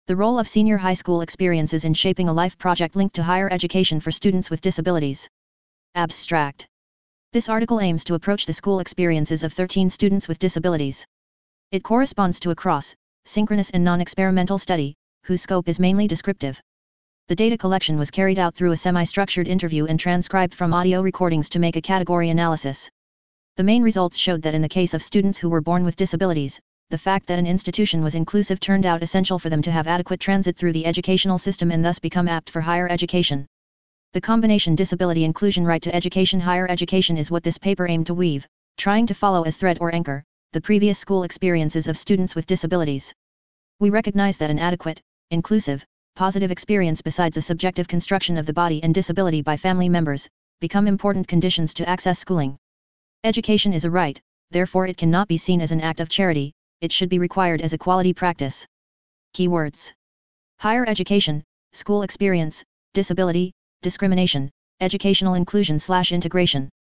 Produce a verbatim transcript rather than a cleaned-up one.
The role of senior high school experiences in shaping a life project linked to higher education for students with disabilities. Abstract. This article aims to approach the school experiences of thirteen students with disabilities. It corresponds to a cross, synchronous and non-experimental study, whose scope is mainly descriptive. The data collection was carried out through a semi-structured interview and transcribed from audio recordings to make a category analysis. The main results showed that in the case of students who were born with disabilities, the fact that an institution was inclusive turned out essential for them to have adequate transit through the educational system and thus become apt for higher education. The combination disability inclusion right to education higher education is what this paper aimed to weave, trying to follow as thread or anchor, the previous school experiences of students with disabilities. We recognize that an adequate, inclusive, positive experience besides a subjective construction of the body and disability by family members, become important conditions to access schooling. Education is a right, therefore it cannot be seen as an act of charity, it should be required as a quality practice. Keywords: higher education, school experience, disability, discrimination, educational inclusion slash integration.